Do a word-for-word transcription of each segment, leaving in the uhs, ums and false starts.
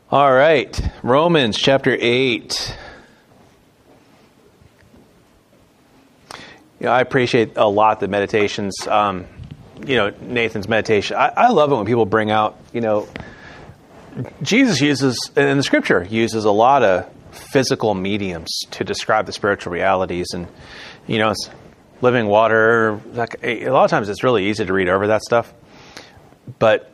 All right, Romans chapter eight. You know, I appreciate a lot the meditations, um, you know, Nathan's meditation. I, I love it when people bring out, you know, Jesus uses, and the scripture uses a lot of physical mediums to describe the spiritual realities. And, you know, it's living water. Like, a lot of times it's really easy to read over that stuff. But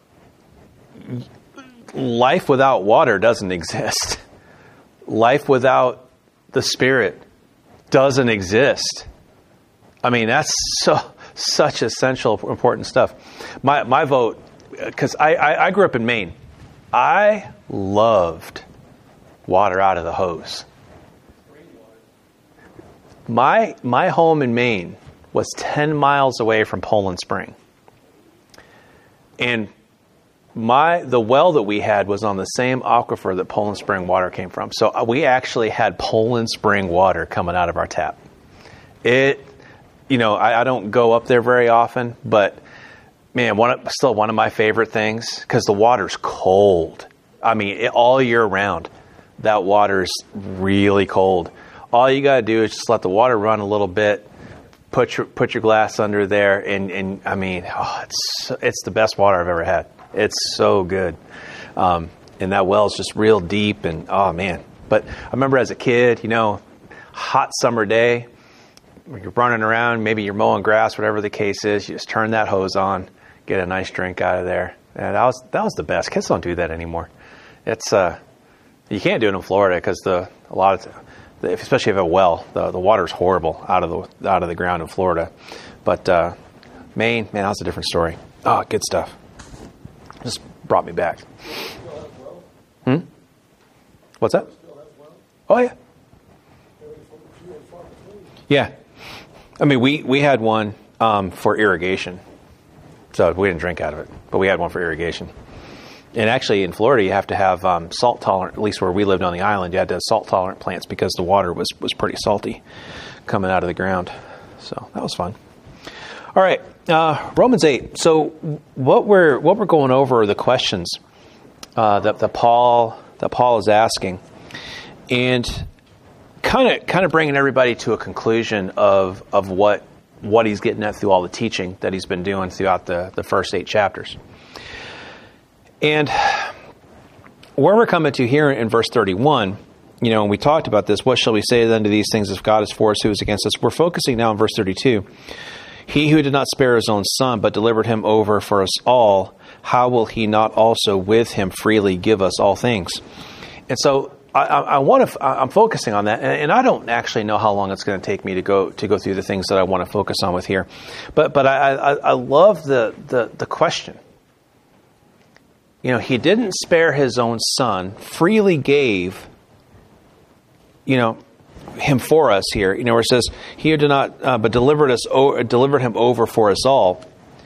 life without water doesn't exist. Life without the Spirit doesn't exist. I mean, that's so such essential, important stuff. My my vote, because I, I, I grew up in Maine. I loved water out of the hose. My my home in Maine was ten miles away from Poland Spring. And my the well that we had was on the same aquifer that Poland Spring water came from. So we actually had Poland Spring water coming out of our tap. It, you know, I, I don't go up there very often, but man, one of, still one of my favorite things, because the water's cold. I mean, it, all year round, that water's really cold. All you got to do is just let the water run a little bit, put your put your glass under there, and, and I mean, oh, it's it's the best water I've ever had. It's so good. Um, and that well's just real deep, and oh man. But I remember as a kid, you know, hot summer day, when you're running around, maybe you're mowing grass, whatever the case is, you just turn that hose on, get a nice drink out of there. And that was that was the best. Kids don't do that anymore. It's uh, you can't do it in Florida because the a lot of especially if you have a well, the the water's horrible out of the out of the ground in Florida. But uh, Maine, man, that's a different story. Oh, good stuff. Just brought me back. Hmm? What's that? Oh yeah. Yeah. I mean, we, we had one um, for irrigation. So we didn't drink out of it, but we had one for irrigation. And actually in Florida, you have to have um, salt tolerant, at least where we lived on the island, you had to have salt tolerant plants because the water was, was pretty salty coming out of the ground. So that was fun. All right, uh, Romans eight. So what we're what we're going over are the questions uh, that, that Paul that Paul is asking, and kind of kind of bringing everybody to a conclusion of of what what he's getting at through all the teaching that he's been doing throughout the, the first eight chapters. And where we're coming to here in verse thirty-one, you know, and we talked about this, what shall we say then to these things? If God is for us, who is against us? We're focusing now on verse thirty-two. He who did not spare his own son, but delivered him over for us all, how will he not also with him freely give us all things? And so I, I, I want to. I'm focusing on that, and, and I don't actually know how long it's going to take me to go to go through the things that I want to focus on with here. But but I I, I love the, the the question. You know, he didn't spare his own son, freely gave, you know, him for us here. You know, where it says, he who did not, uh, but delivered us, o- delivered him over for us all.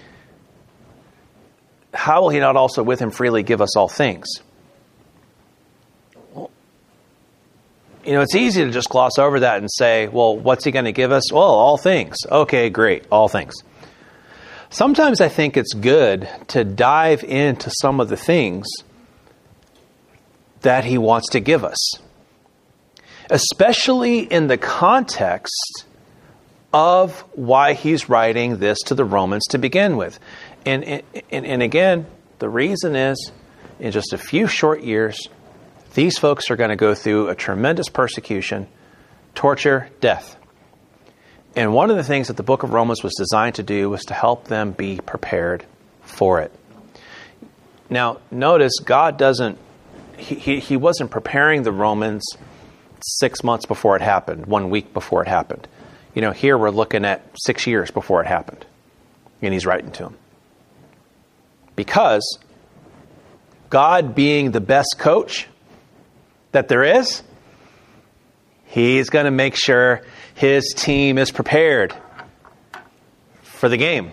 How will he not also with him freely give us all things? Well, you know, it's easy to just gloss over that and say, well, what's he going to give us? Well, all things. Okay, great. All things. Sometimes I think it's good to dive into some of the things that he wants to give us, especially in the context of why he's writing this to the Romans to begin with. And, and, and again, the reason is, in just a few short years, these folks are going to go through a tremendous persecution, torture, death. And one of the things that the book of Romans was designed to do was to help them be prepared for it. Now, notice God doesn't, he, he, he wasn't preparing the Romans six months before it happened, one week before it happened. You know, here we're looking at six years before it happened. And he's writing to them. Because God, being the best coach that there is, he's going to make sure his team is prepared for the game.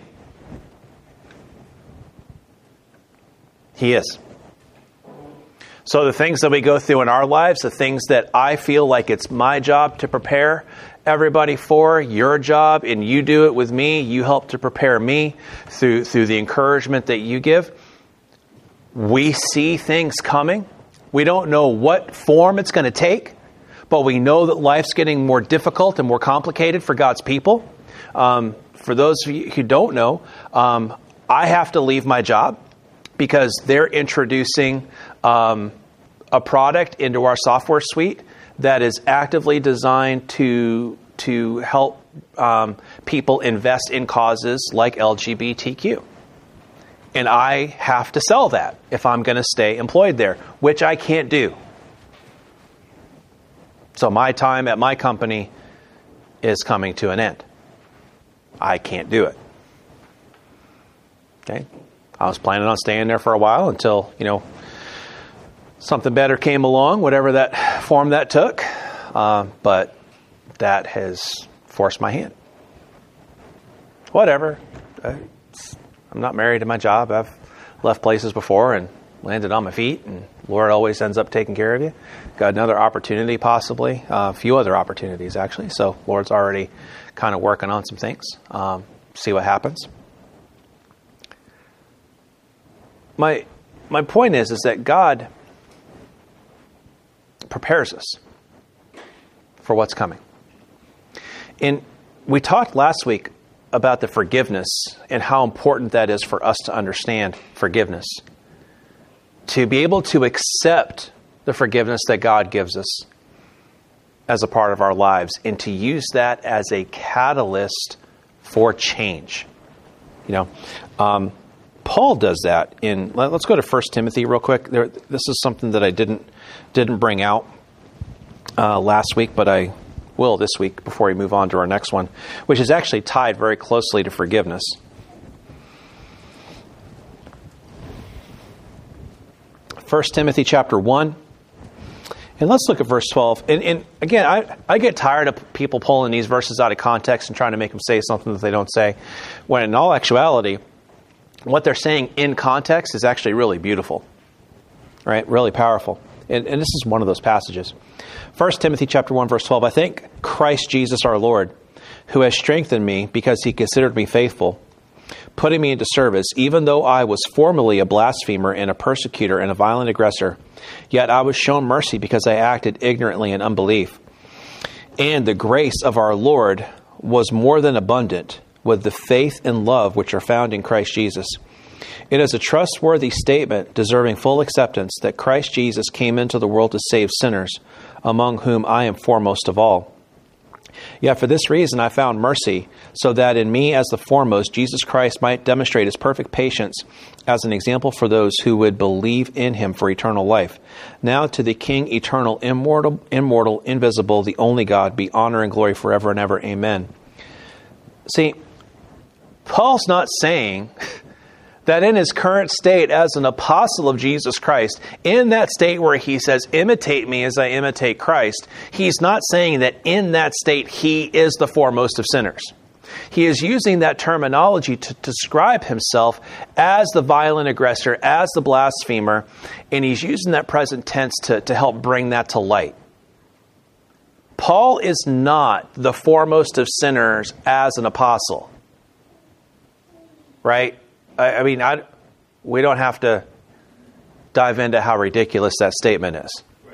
He is. So the things that we go through in our lives, the things that I feel like it's my job to prepare everybody for, your job, and you do it with me, you help to prepare me through, through the encouragement that you give. We see things coming We don't know what form it's going to take, but we know that life's getting more difficult and more complicated for God's people. Um, for those of you who don't know, um, I have to leave my job because they're introducing um, a product into our software suite that is actively designed to to help um, people invest in causes like L G B T Q. And I have to sell that if I'm going to stay employed there, which I can't do. So my time at my company is coming to an end. I can't do it. Okay? I was planning on staying there for a while until, you know, something better came along, whatever that form that took. Uh, but that has forced my hand. Whatever. I'm not married to my job. I've left places before and landed on my feet, and Lord always ends up taking care of you. Got another opportunity, possibly. Uh, a few other opportunities, actually. So Lord's already kind of working on some things. Um, see what happens. My my point is, is that God prepares us for what's coming. And we talked last week about the forgiveness and how important that is for us to understand forgiveness. To be able to accept the forgiveness that God gives us as a part of our lives and to use that as a catalyst for change. You know, um, Paul does that in, let's go to First Timothy real quick. There, this is something that I didn't didn't bring out uh, last week, but I will this week before we move on to our next one, which is actually tied very closely to forgiveness. First Timothy chapter one. And let's look at verse twelve. And, and again, I, I get tired of people pulling these verses out of context and trying to make them say something that they don't say, when in all actuality, what they're saying in context is actually really beautiful, right? Really powerful. And, and this is one of those passages. First Timothy chapter one, verse twelve, I thank Christ Jesus our Lord, who has strengthened me because he considered me faithful, putting me into service, even though I was formerly a blasphemer and a persecutor and a violent aggressor. Yet I was shown mercy because I acted ignorantly in unbelief. And the grace of our Lord was more than abundant with the faith and love which are found in Christ Jesus. It is a trustworthy statement deserving full acceptance that Christ Jesus came into the world to save sinners, among whom I am foremost of all. Yet for this reason I found mercy, so that in me as the foremost, Jesus Christ might demonstrate his perfect patience as an example for those who would believe in him for eternal life. Now to the King, eternal, immortal, immortal, invisible, the only God, be honor and glory forever and ever. Amen. See, Paul's not saying that in his current state as an apostle of Jesus Christ, in that state where he says, imitate me as I imitate Christ, he's not saying that in that state he is the foremost of sinners. He is using that terminology to describe himself as the violent aggressor, as the blasphemer, and he's using that present tense to, to help bring that to light. Paul is not the foremost of sinners as an apostle. Right? I mean, I, we don't have to dive into how ridiculous that statement is.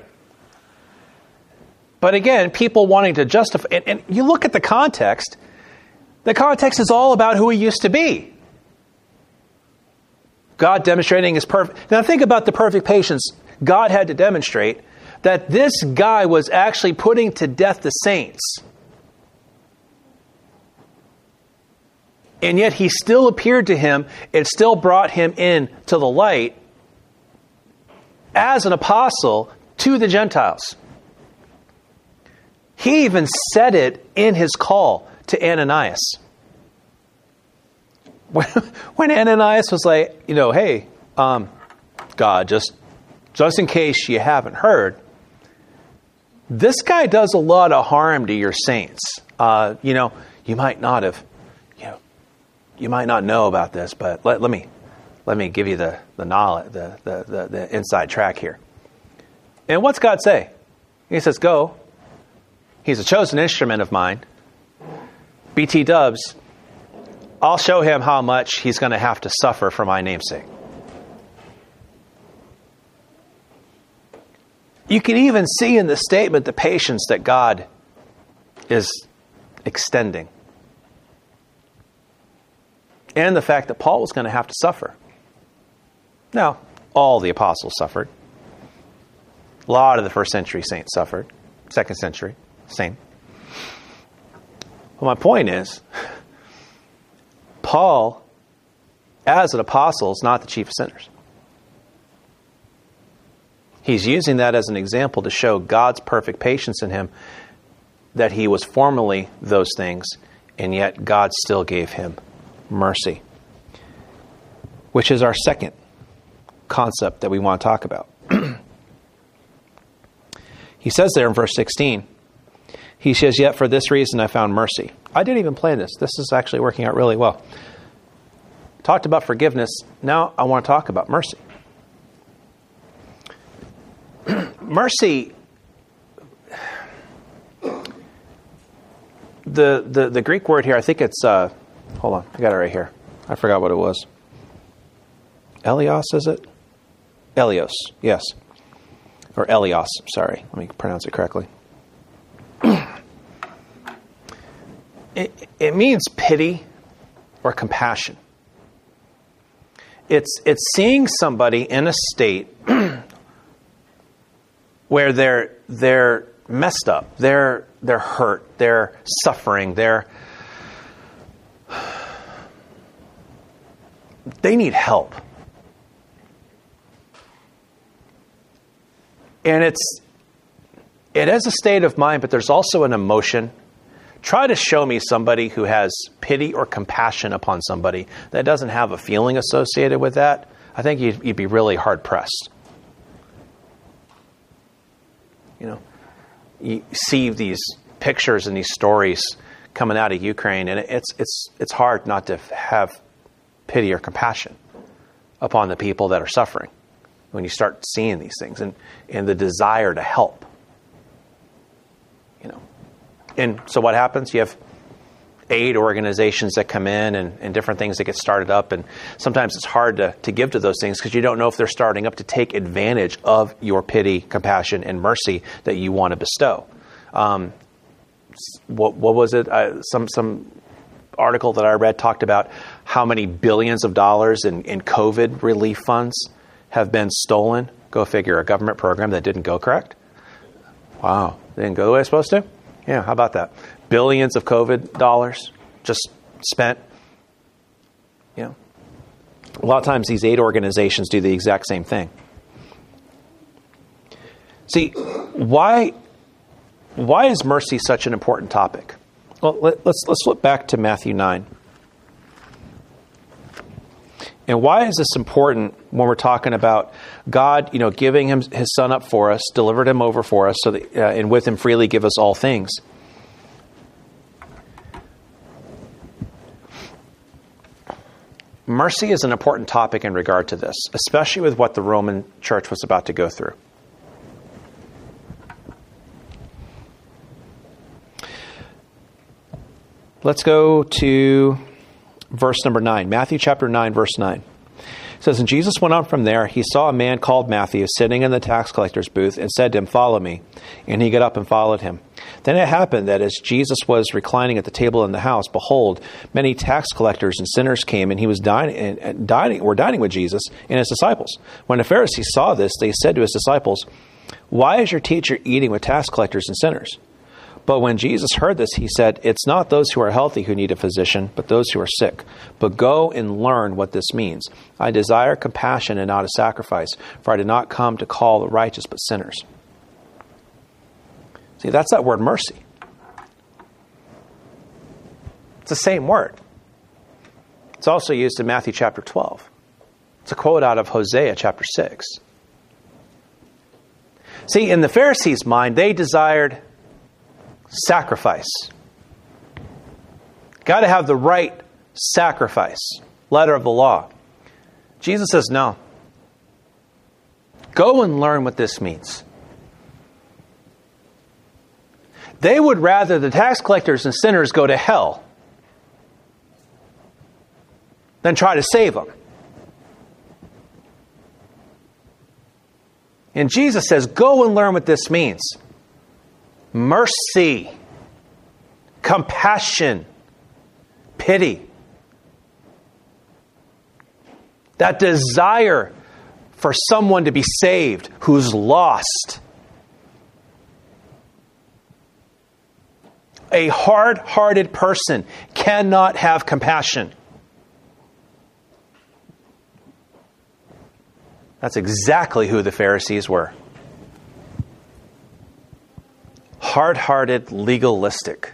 But again, people wanting to justify, and, and you look at the context, the context is all about who he used to be. God demonstrating his perfect. Now think about the perfect patience God had to demonstrate, that this guy was actually putting to death the saints. And yet he still appeared to him. It still brought him in to the light as an apostle to the Gentiles. He even said it in his call to Ananias. When, when Ananias was like, you know, hey, um, God, just, just in case you haven't heard, this guy does a lot of harm to your saints. Uh, you know, you might not have You might not know about this, but let, let me let me give you the the knowledge, the, the the the inside track here. And what's God say? He says, "Go. He's a chosen instrument of mine. B T Dubs. I'll show him how much he's going to have to suffer for my name's sake." You can even see in the statement the patience that God is extending. And the fact that Paul was going to have to suffer. Now, all the apostles suffered. A lot of the first century saints suffered. Second century, same. Well, my point is, Paul, as an apostle, is not the chief of sinners. He's using that as an example to show God's perfect patience in him, that he was formerly those things, and yet God still gave him mercy. Which is our second concept that we want to talk about. He says there in verse sixteen, he says, yet for this reason I found mercy. I didn't even plan this. This is actually working out really well. Talked about forgiveness. Now I want to talk about mercy. Mercy, the, the, the Greek word here, I think it's, uh, hold on, I got it right here. I forgot what it was. Elios, is it? Elios, yes. Or Elios, sorry. Let me pronounce it correctly. it, it means pity or compassion. It's it's seeing somebody in a state where they're they're messed up, they're they're hurt, they're suffering, they're they need help. And it's, it is a state of mind, but there's also an emotion. Try to show me somebody who has pity or compassion upon somebody that doesn't have a feeling associated with that. I think you'd, you'd be really hard pressed. You know, you see these pictures and these stories coming out of Ukraine, and it's it's it's hard not to have pity or compassion upon the people that are suffering when you start seeing these things, and, and the desire to help. You know. And so what happens? You have aid organizations that come in and, and different things that get started up, and sometimes it's hard to, to give to those things because you don't know if they're starting up to take advantage of your pity, compassion, and mercy that you want to bestow. Um, what, what was it? Uh, some some article that I read talked about how many billions of dollars in, in COVID relief funds have been stolen. Go figure, a government program that didn't go correct. Wow, they didn't go the way it's supposed to? Yeah, how about that? Billions of COVID dollars just spent. You know, a lot of times these aid organizations do the exact same thing. See, why why is mercy such an important topic? Well, let, let's let's flip back to Matthew nine. And why is this important when we're talking about God, you know, giving him his son up for us, delivered him over for us, so that, uh, and with him freely give us all things? Mercy is an important topic in regard to this, especially with what the Roman church was about to go through. Let's go to verse number nine, Matthew chapter nine, verse nine. It says, and Jesus went on from there. He saw a man called Matthew sitting in the tax collector's booth and said to him, follow me. And he got up and followed him. Then it happened that as Jesus was reclining at the table in the house, behold, many tax collectors and sinners came, and he was dining, and dining, were dining with Jesus and his disciples. When the Pharisees saw this, they said to his disciples, why is your teacher eating with tax collectors and sinners? But when Jesus heard this, he said, it's not those who are healthy who need a physician, but those who are sick. But go and learn what this means. I desire compassion and not a sacrifice, for I did not come to call the righteous, but sinners. See, that's that word mercy. It's the same word. It's also used in Matthew chapter twelve. It's a quote out of Hosea chapter six. See, in the Pharisees' mind, they desired sacrifice. Got to have the right sacrifice. Letter of the law. Jesus says, no. Go and learn what this means. They would rather the tax collectors and sinners go to hell than try to save them. And Jesus says, go and learn what this means. Mercy, compassion, pity. That desire for someone to be saved who's lost. A hard-hearted person cannot have compassion. That's exactly who the Pharisees were. Hard-hearted, legalistic.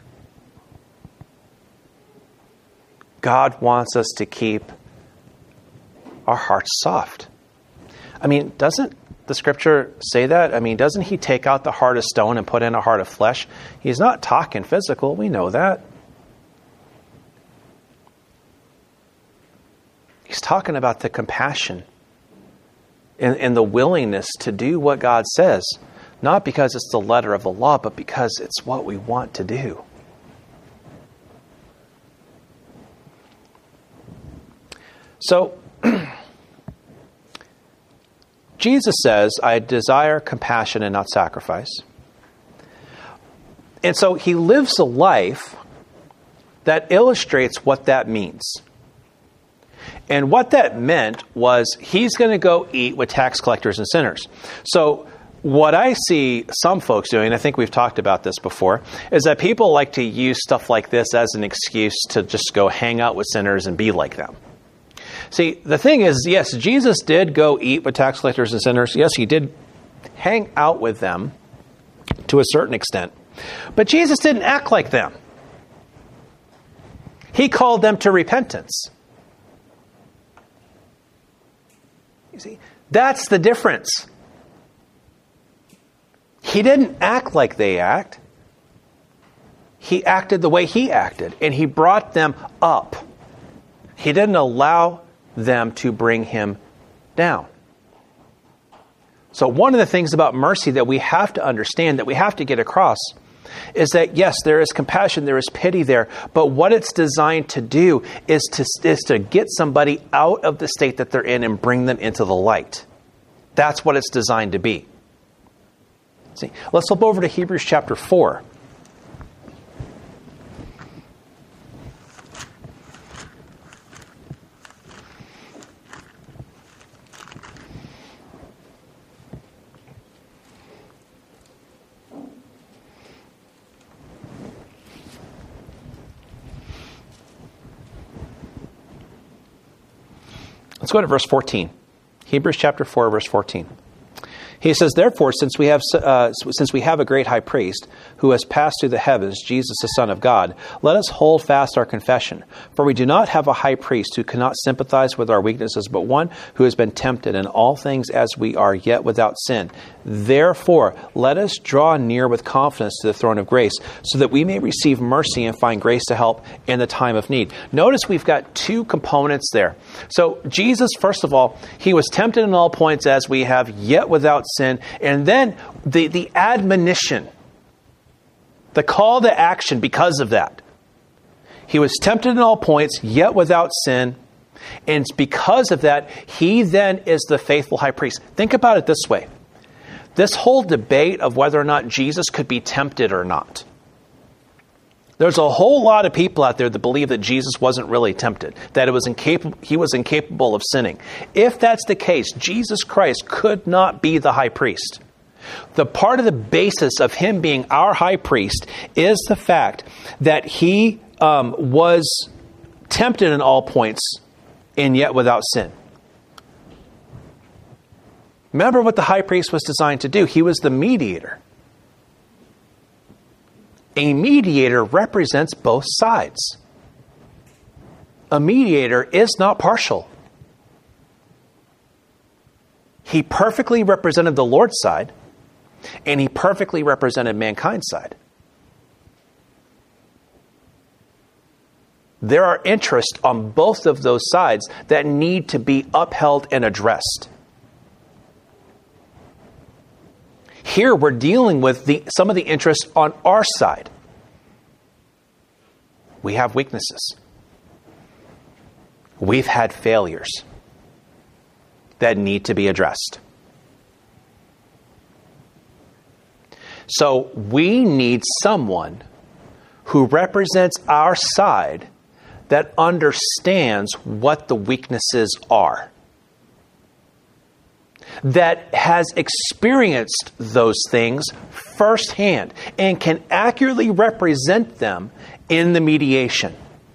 God wants us to keep our hearts soft. I mean, doesn't the Scripture say that? I mean, doesn't He take out the heart of stone and put in a heart of flesh? He's not talking physical. We know that. He's talking about the compassion and, and the willingness to do what God says. Not because it's the letter of the law, but because it's what we want to do. So, Jesus says, I desire compassion and not sacrifice. And so he lives a life that illustrates what that means. And what that meant was he's going to go eat with tax collectors and sinners. So what I see some folks doing, I think we've talked about this before, is that people like to use stuff like this as an excuse to just go hang out with sinners and be like them. See, the thing is, yes, Jesus did go eat with tax collectors and sinners. Yes, he did hang out with them to a certain extent. But Jesus didn't act like them. He called them to repentance. You see, that's the difference. He didn't act like they act. He acted the way he acted, and he brought them up. He didn't allow them to bring him down. So one of the things about mercy that we have to understand, that we have to get across, is that yes, there is compassion, there is pity there, but what it's designed to do is to, is to get somebody out of the state that they're in and bring them into the light. That's what it's designed to be. See, let's flip over to Hebrews chapter four. Let's go to verse fourteen. Hebrews chapter four, verse fourteen. He says, therefore, since we have uh, since we have a great high priest who has passed through the heavens, Jesus, the Son of God, let us hold fast our confession. For we do not have a high priest who cannot sympathize with our weaknesses, but one who has been tempted in all things as we are, yet without sin. Therefore, let us draw near with confidence to the throne of grace, so that we may receive mercy and find grace to help in the time of need. Notice we've got two components there. So Jesus, first of all, he was tempted in all points as we have, yet without sin. And then the, the admonition, the call to action because of that. He was tempted in all points, yet without sin. And because of that, he then is the faithful high priest. Think about it this way. This whole debate of whether or not Jesus could be tempted or not. There's a whole lot of people out there that believe that Jesus wasn't really tempted, that it was incapable, he was incapable of sinning. If that's the case, Jesus Christ could not be the high priest. The part of the basis of him being our high priest is the fact that he um, was tempted in all points and yet without sin. Remember what the high priest was designed to do. He was the mediator. A mediator represents both sides. A mediator is not partial. He perfectly represented the Lord's side, and he perfectly represented mankind's side. There are interests on both of those sides that need to be upheld and addressed. Here we're dealing with the, some of the interests on our side. We have weaknesses. We've had failures that need to be addressed. So we need someone who represents our side that understands what the weaknesses are, that has experienced those things firsthand and can accurately represent them in the mediation.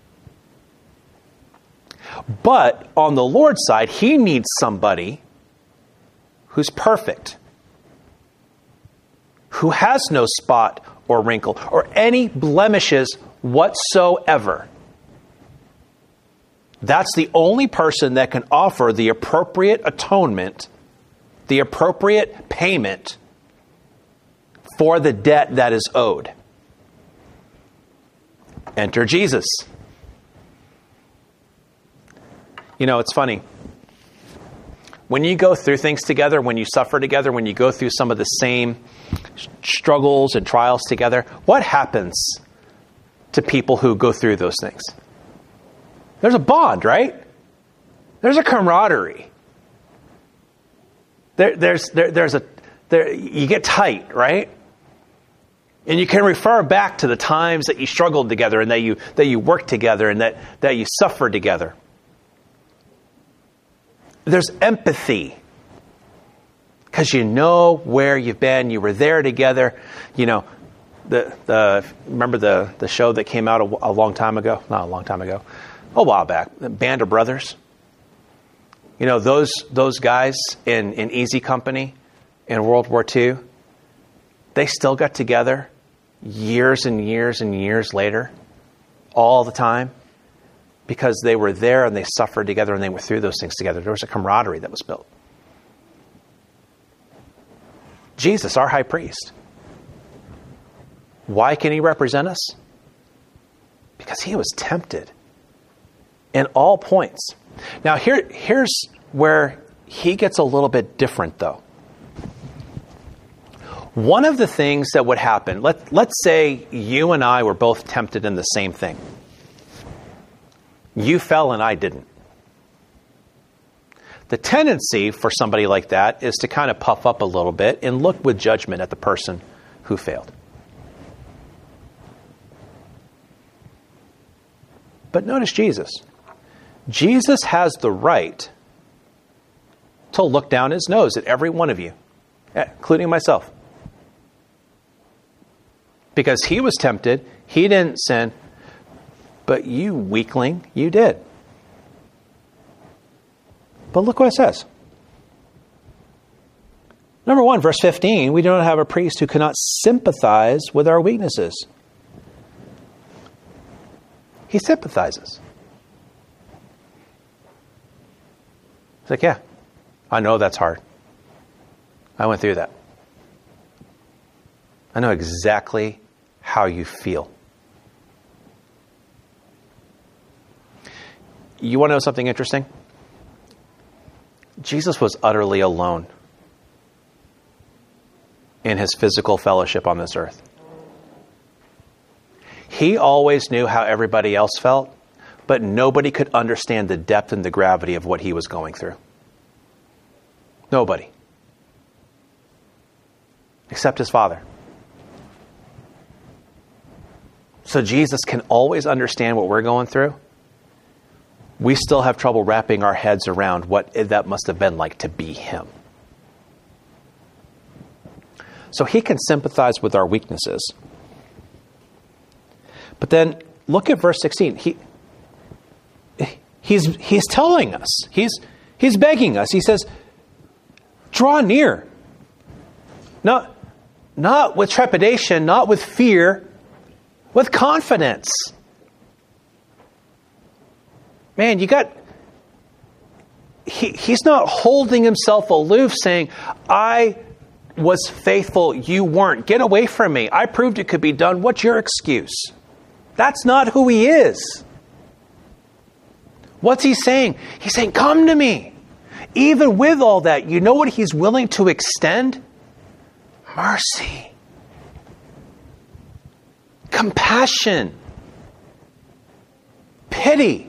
But on the Lord's side, he needs somebody who's perfect, who has no spot or wrinkle or any blemishes whatsoever. That's the only person that can offer the appropriate atonement, the appropriate payment for the debt that is owed. Enter Jesus. You know, it's funny. When you go through things together, when you suffer together, when you go through some of the same struggles and trials together, what happens to people who go through those things? There's a bond, right? There's a camaraderie. There, there's, there, there's a, there, you get tight, right? And you can refer back to the times that you struggled together and that you, that you worked together and that, that you suffered together. There's empathy because you know where you've been. You were there together. You know, the the remember the, the show that came out a, a long time ago? Not a long time ago. A while back. Band of Brothers. You know, those those guys in, in Easy Company in World War Two, they still got together years and years and years later, all the time. Because they were there and they suffered together and they went through those things together. There was a camaraderie that was built. Jesus, our high priest. Why can he represent us? Because he was tempted in all points. Now, here, here's where he gets a little bit different, though. One of the things that would happen, let, let's say you and I were both tempted in the same thing. You fell and I didn't. The tendency for somebody like that is to kind of puff up a little bit and look with judgment at the person who failed. But notice Jesus. Jesus has the right to look down his nose at every one of you, including myself. Because he was tempted, he didn't sin. But you, weakling, you did. But look what it says. Number one, verse fifteen, we do not have a priest who cannot sympathize with our weaknesses. He sympathizes. It's like, yeah, I know that's hard. I went through that. I know exactly how you feel. You want to know something interesting? Jesus was utterly alone in his physical fellowship on this earth. He always knew how everybody else felt, but nobody could understand the depth and the gravity of what he was going through. Nobody. Except his Father. So Jesus can always understand what we're going through. We still have trouble wrapping our heads around what that must have been like to be him. So he can sympathize with our weaknesses. But then look at verse sixteen. He, he's, he's telling us, he's, he's begging us. He says, draw near. Not, not with trepidation, not with fear, with confidence. Man, you got... He, he's not holding himself aloof saying, I was faithful, you weren't. Get away from me. I proved it could be done. What's your excuse? That's not who he is. What's he saying? He's saying, come to me. Even with all that, you know what he's willing to extend? Mercy. Compassion. Pity.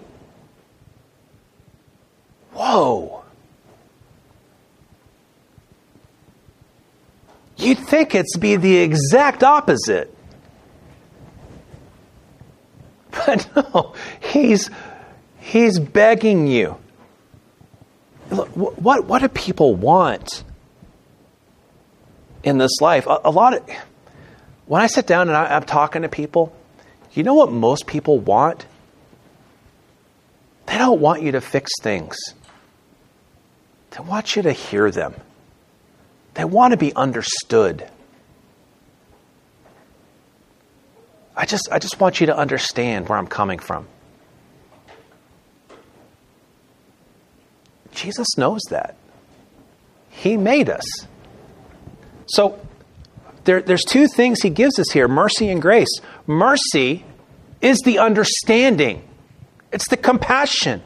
Whoa. You'd think it's be the exact opposite. But no, he's, he's begging you. Look, what, what do people want in this life? A, a lot of, when I sit down and I, I'm talking to people, you know what most people want? They don't want you to fix things. They want you to hear them. They want to be understood. I just, I just want you to understand where I'm coming from. Jesus knows that. He made us. So there, there's two things he gives us here, mercy and grace. Mercy is the understanding. It's the compassion.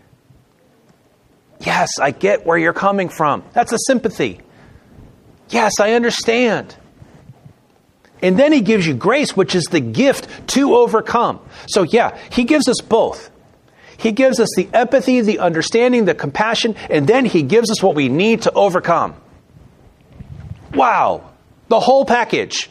Yes, I get where you're coming from. That's a sympathy. Yes, I understand. And then he gives you grace, which is the gift to overcome. So yeah, he gives us both. He gives us the empathy, the understanding, the compassion, and then he gives us what we need to overcome. Wow, the whole package.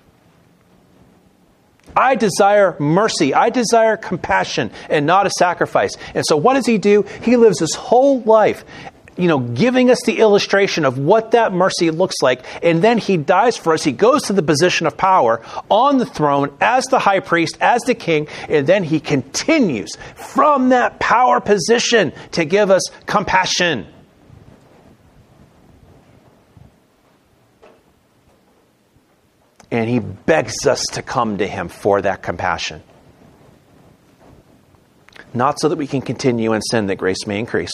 I desire mercy. I desire compassion and not a sacrifice. And so what does he do? He lives his whole life, you know, giving us the illustration of what that mercy looks like. And then he dies for us. He goes to the position of power on the throne as the high priest, as the king. And then he continues from that power position to give us compassion. And he begs us to come to him for that compassion. Not so that we can continue in sin that grace may increase,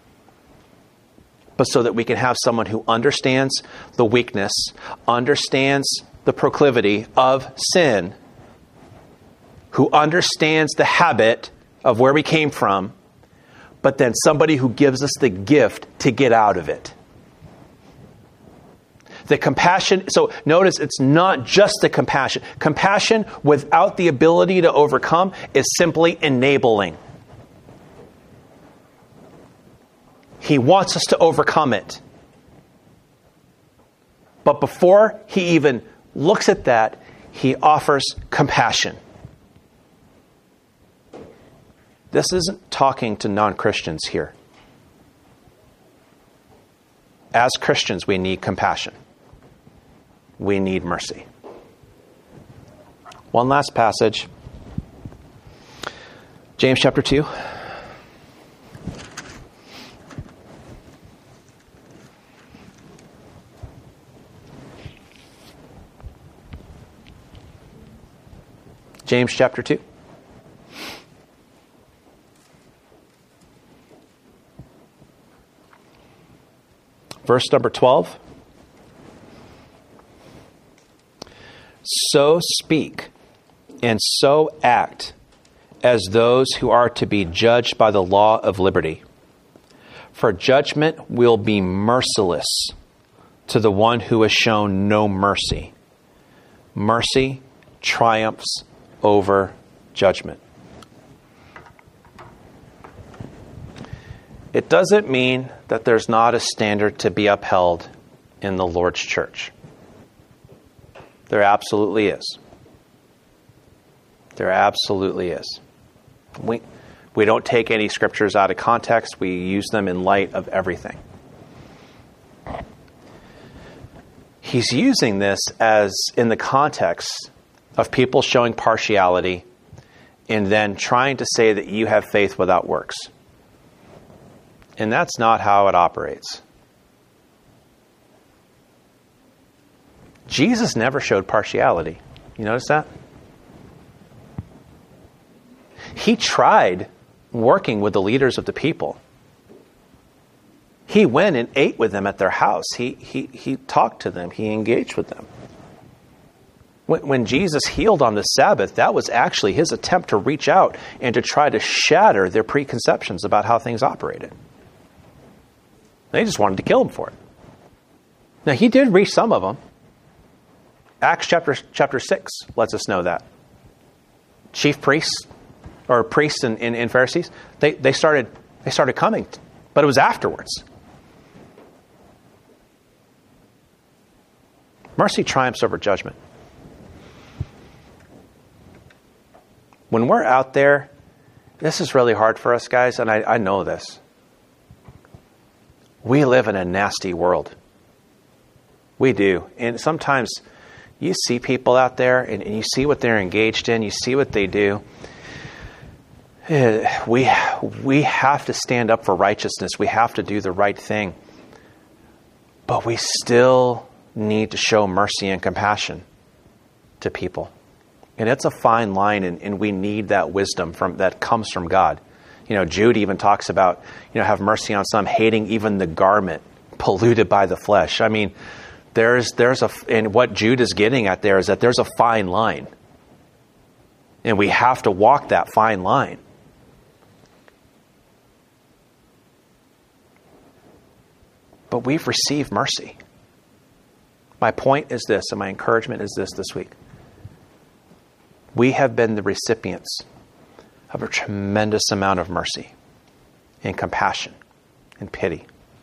but so that we can have someone who understands the weakness, understands the proclivity of sin, who understands the habit of where we came from, but then somebody who gives us the gift to get out of it. The compassion, so notice it's not just the compassion. Compassion without the ability to overcome is simply enabling. He wants us to overcome it. But before he even looks at that, he offers compassion. This isn't talking to non-Christians here. As Christians, we need compassion. We need mercy. One last passage. James chapter two. James chapter two. Verse number twelve. So speak and so act as those who are to be judged by the law of liberty. For judgment will be merciless to the one who has shown no mercy. Mercy triumphs over judgment. It doesn't mean that there's not a standard to be upheld in the Lord's church. There absolutely is. There absolutely is. We, we don't take any scriptures out of context. We use them in light of everything. He's using this as in the context of people showing partiality and then trying to say that you have faith without works. And that's not how it operates. Jesus never showed partiality. You notice that? He tried working with the leaders of the people. He went and ate with them at their house. He he he talked to them. He engaged with them. When, when Jesus healed on the Sabbath, that was actually his attempt to reach out and to try to shatter their preconceptions about how things operated. They just wanted to kill him for it. Now, he did reach some of them. Acts chapter chapter six lets us know that. Chief priests, or priests and, and, and Pharisees, they, they started they started coming, but it was afterwards. Mercy triumphs over judgment. When we're out there, this is really hard for us, guys, and I, I know this. We live in a nasty world. We do. And sometimes you see people out there and, and you see what they're engaged in. You see what they do. We, we have to stand up for righteousness. We have to do the right thing. But we still need to show mercy and compassion to people. And it's a fine line, and, and we need that wisdom from that comes from God. You know, Jude even talks about, you know, have mercy on some, hating even the garment polluted by the flesh. I mean, there's there's a, and what Jude is getting at there is that there's a fine line. And we have to walk that fine line. But we've received mercy. My point is this, and my encouragement is this this week. We have been the recipients of a tremendous amount of mercy and compassion and pity.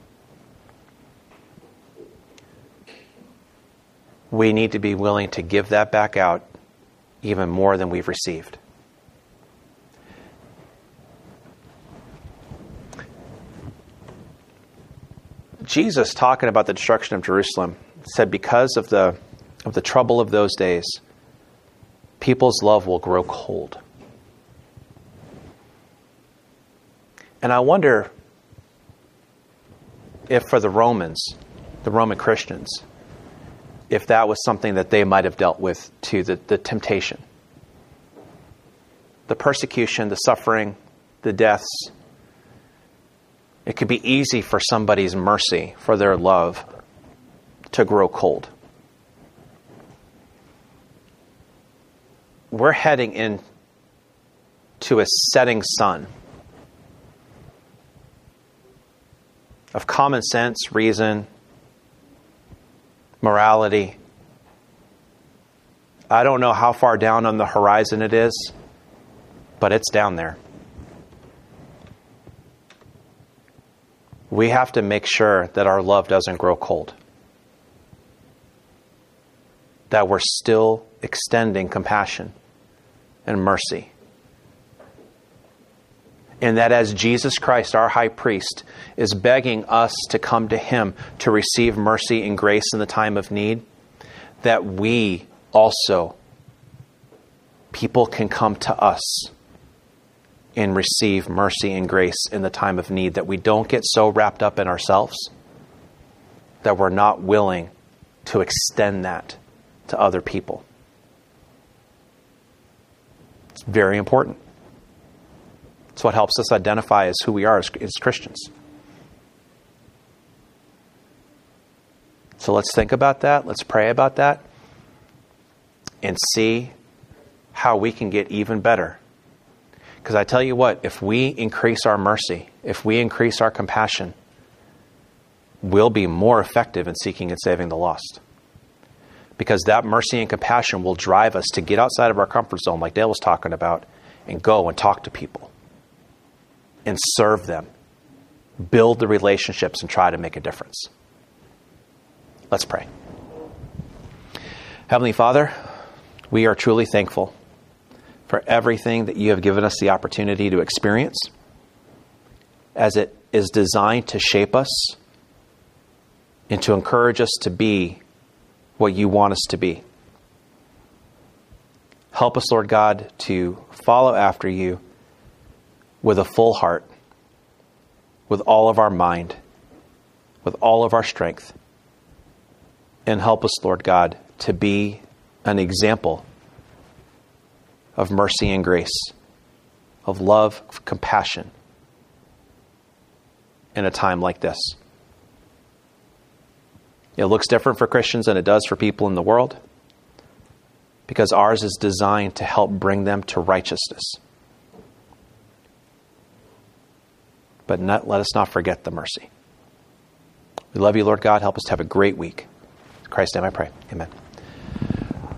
We need to be willing to give that back out even more than we've received. Jesus, talking about the destruction of Jerusalem, said because of the of the trouble of those days, people's love will grow cold. And I wonder if for the Romans, the Roman Christians, if that was something that they might have dealt with too, the, the temptation. The persecution, the suffering, the deaths. It could be easy for somebody's mercy, for their love, to grow cold. We're heading into a setting sun of common sense, reason, morality. I don't know how far down on the horizon it is, but it's down there. We have to make sure that our love doesn't grow cold. That we're still extending compassion and mercy. And that as Jesus Christ, our high priest, is begging us to come to him to receive mercy and grace in the time of need, that we also, people can come to us and receive mercy and grace in the time of need, that we don't get so wrapped up in ourselves that we're not willing to extend that to other people. It's very important. It's what helps us identify as who we are as, as Christians. So let's think about that. Let's pray about that and see how we can get even better. Because I tell you what, if we increase our mercy, if we increase our compassion, we'll be more effective in seeking and saving the lost. Because that mercy and compassion will drive us to get outside of our comfort zone, like Dale was talking about, and go and talk to people and serve them, build the relationships, and try to make a difference. Let's pray. Heavenly Father, we are truly thankful for everything that you have given us the opportunity to experience, as it is designed to shape us and to encourage us to be what you want us to be. Help us, Lord God, to follow after you with a full heart, with all of our mind, with all of our strength. And help us, Lord God, to be an example of mercy and grace, of love, of compassion in a time like this. It looks different for Christians than it does for people in the world, because ours is designed to help bring them to righteousness. But not, let us not forget the mercy. We love you, Lord God. Help us to have a great week. In Christ's name I pray. Amen.